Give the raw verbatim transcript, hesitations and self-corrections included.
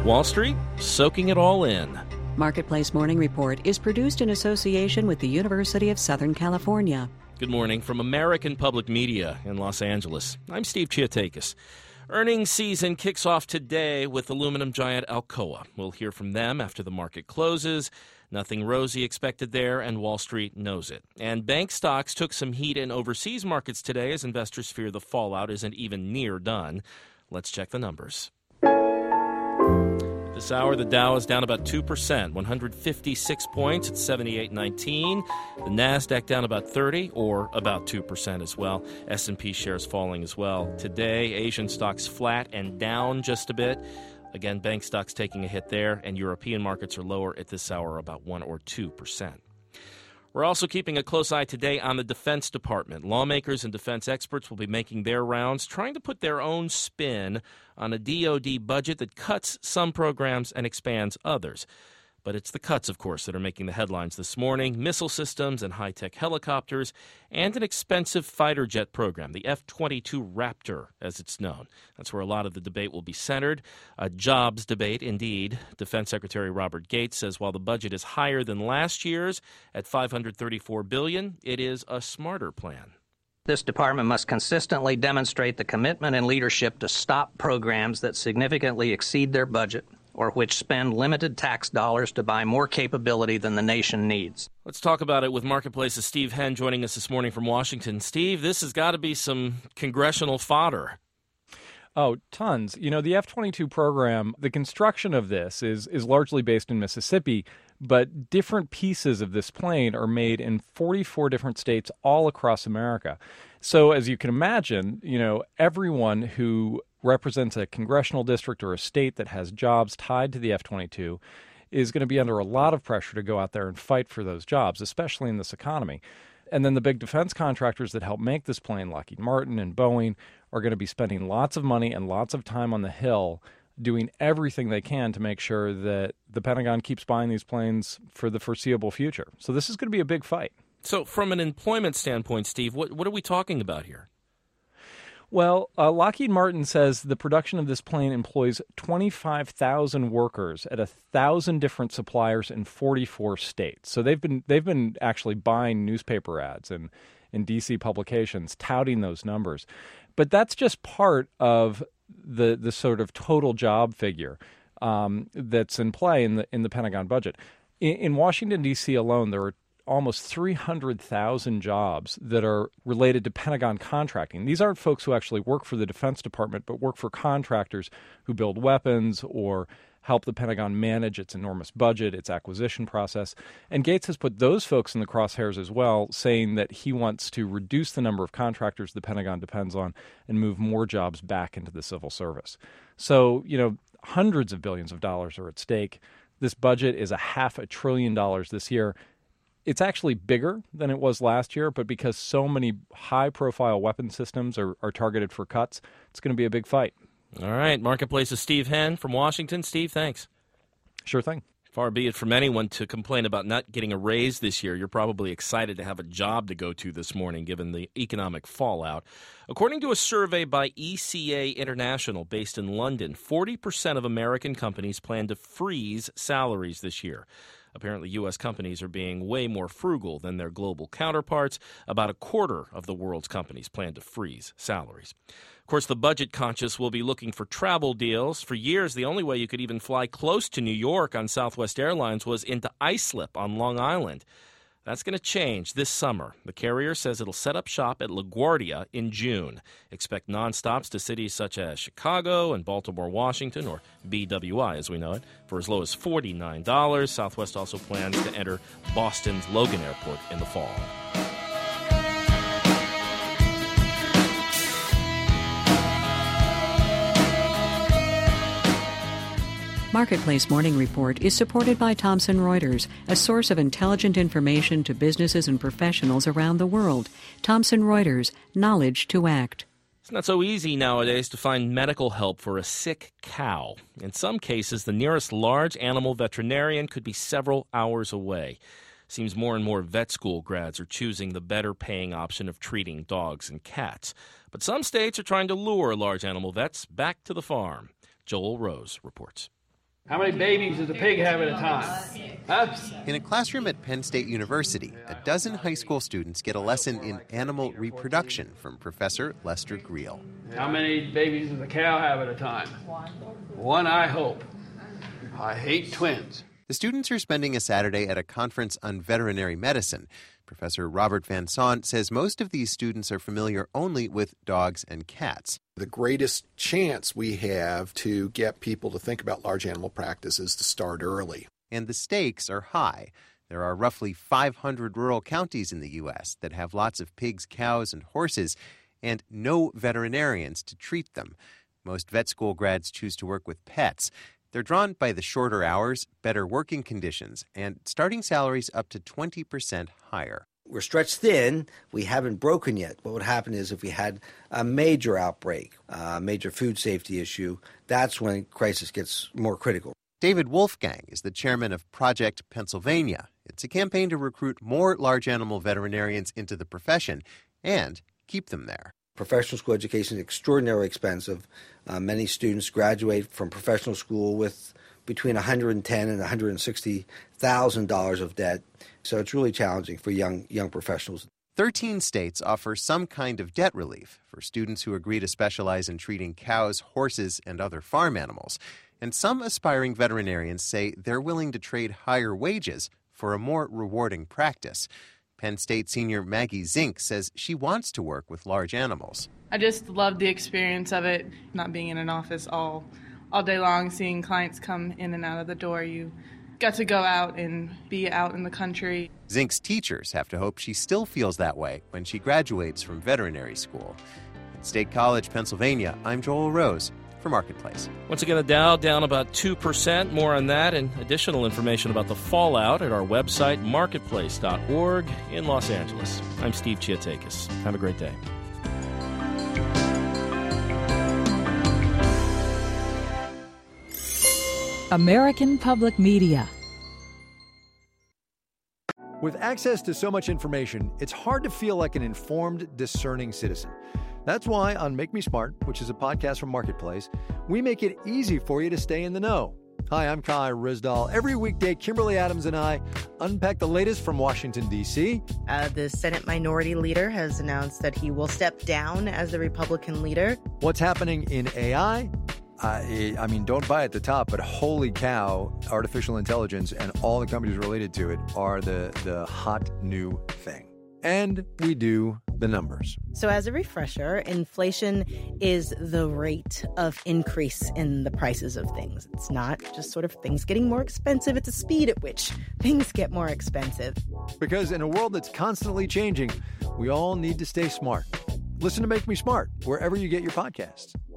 Wall Street soaking it all in. Marketplace Morning Report is produced in association with the University of Southern California. Good morning from American Public Media in Los Angeles. I'm Steve Chiatakis. Earnings season kicks off today with aluminum giant Alcoa. We'll hear from them after the market closes. Nothing rosy expected there, and Wall Street knows it. And bank stocks took some heat in overseas markets today as investors fear the fallout isn't even near done. Let's check the numbers. This hour, the Dow is down about two percent, one hundred fifty-six points at seventy-eight nineteen. The NASDAQ down about thirty, or about two percent as well. S and P shares falling as well. Today, Asian stocks flat and down just a bit. Again, bank stocks taking a hit there, and European markets are lower at this hour, about one or two percent. We're also keeping a close eye today on the Defense Department. Lawmakers and defense experts will be making their rounds, trying to put their own spin on a D O D budget that cuts some programs and expands others. But it's the cuts, of course, that are making the headlines this morning. Missile systems and high-tech helicopters, and an expensive fighter jet program, the F twenty-two Raptor, as it's known. That's where a lot of the debate will be centered. A jobs debate, indeed. Defense Secretary Robert Gates says while the budget is higher than last year's at five hundred thirty-four billion dollars, it is a smarter plan. This department must consistently demonstrate the commitment and leadership to stop programs that significantly exceed their budget, or which spend limited tax dollars to buy more capability than the nation needs. Let's talk about it with Marketplace's Steve Henn joining us this morning from Washington. Steve, this has got to be some congressional fodder. Oh, tons. You know, the F twenty-two program, the construction of this is is largely based in Mississippi, but different pieces of this plane are made in forty-four different states all across America. So as you can imagine, you know, everyone who represents a congressional district or a state that has jobs tied to the F twenty-two is going to be under a lot of pressure to go out there and fight for those jobs, especially in this economy. And then the big defense contractors that help make this plane, Lockheed Martin and Boeing, are going to be spending lots of money and lots of time on the Hill doing everything they can to make sure that the Pentagon keeps buying these planes for the foreseeable future. So this is going to be a big fight. So from an employment standpoint, Steve, what, what are we talking about here? Well, uh, Lockheed Martin says the production of this plane employs twenty-five thousand workers at one thousand different suppliers in forty-four states. So they've been they've been actually buying newspaper ads and in D C publications touting those numbers. But that's just part of the the sort of total job figure um, that's in play in the in the Pentagon budget. In, in Washington, D C alone, there are almost three hundred thousand jobs that are related to Pentagon contracting. These aren't folks who actually work for the Defense Department, but work for contractors who build weapons or help the Pentagon manage its enormous budget, its acquisition process. And Gates has put those folks in the crosshairs as well, saying that he wants to reduce the number of contractors the Pentagon depends on and move more jobs back into the civil service. So, you know, hundreds of billions of dollars are at stake. This budget is a half a trillion dollars this year. It's actually bigger than it was last year, but because so many high-profile weapon systems are, are targeted for cuts, it's going to be a big fight. All right. Marketplace's Steve Henn from Washington. Steve, thanks. Sure thing. Far be it from anyone to complain about not getting a raise this year. You're probably excited to have a job to go to this morning, given the economic fallout. According to a survey by E C A International based in London, forty percent of American companies plan to freeze salaries this year. Apparently, U S companies are being way more frugal than their global counterparts. About a quarter of the world's companies plan to freeze salaries. Of course, the budget-conscious will be looking for travel deals. For years, the only way you could even fly close to New York on Southwest Airlines was into Islip on Long Island. That's going to change this summer. The carrier says it'll set up shop at LaGuardia in June. Expect nonstops to cities such as Chicago and Baltimore, Washington, or B W I as we know it, for as low as forty-nine dollars. Southwest also plans to enter Boston's Logan Airport in the fall. Marketplace Morning Report is supported by Thomson Reuters, a source of intelligent information to businesses and professionals around the world. Thomson Reuters, knowledge to act. It's not so easy nowadays to find medical help for a sick cow. In some cases, the nearest large animal veterinarian could be several hours away. Seems more and more vet school grads are choosing the better paying option of treating dogs and cats. But some states are trying to lure large animal vets back to the farm. Joel Rose reports. How many babies does a pig have at a time? Huh? In a classroom at Penn State University, a dozen high school students get a lesson in animal reproduction from Professor Lester Greel. How many babies does a cow have at a time? One. One, I hope. I hate twins. The students are spending a Saturday at a conference on veterinary medicine. Professor Robert Van Saun says most of these students are familiar only with dogs and cats. The greatest chance we have to get people to think about large animal practice is to start early. And the stakes are high. There are roughly five hundred rural counties in the U S that have lots of pigs, cows, and horses, and no veterinarians to treat them. Most vet school grads choose to work with pets. They're drawn by the shorter hours, better working conditions, and starting salaries up to twenty percent higher. We're stretched thin. We haven't broken yet. What would happen is if we had a major outbreak, a major food safety issue, that's when crisis gets more critical. David Wolfgang is the chairman of Project Pennsylvania. It's a campaign to recruit more large animal veterinarians into the profession and keep them there. Professional school education is extraordinarily expensive. Uh, many students graduate from professional school with between one hundred ten thousand dollars and one hundred sixty thousand dollars of debt. So it's really challenging for young young professionals. Thirteen states offer some kind of debt relief for students who agree to specialize in treating cows, horses, and other farm animals. And some aspiring veterinarians say they're willing to trade higher wages for a more rewarding practice. Penn State senior Maggie Zink says she wants to work with large animals. I just love the experience of it, not being in an office all all day long, seeing clients come in and out of the door. You get to go out and be out in the country. Zink's teachers have to hope she still feels that way when she graduates from veterinary school. At State College, Pennsylvania, I'm Joel Rose for Marketplace. Once again, the Dow down about two percent. More on that and additional information about the fallout at our website, marketplace dot org in Los Angeles. I'm Steve Chiatakis. Have a great day. American Public Media. With access to so much information, it's hard to feel like an informed, discerning citizen. That's why on Make Me Smart, which is a podcast from Marketplace, we make it easy for you to stay in the know. Hi, I'm Kai Rizdal. Every weekday, Kimberly Adams and I unpack the latest from Washington, D C Uh, the Senate Minority Leader has announced that he will step down as the Republican leader. What's happening in A I? I, I mean, don't buy at the top, but holy cow, artificial intelligence and all the companies related to it are the, the hot new thing. And we do the numbers. So as a refresher, inflation is the rate of increase in the prices of things. It's not just sort of things getting more expensive. It's the speed at which things get more expensive. Because in a world that's constantly changing, we all need to stay smart. Listen to Make Me Smart wherever you get your podcasts.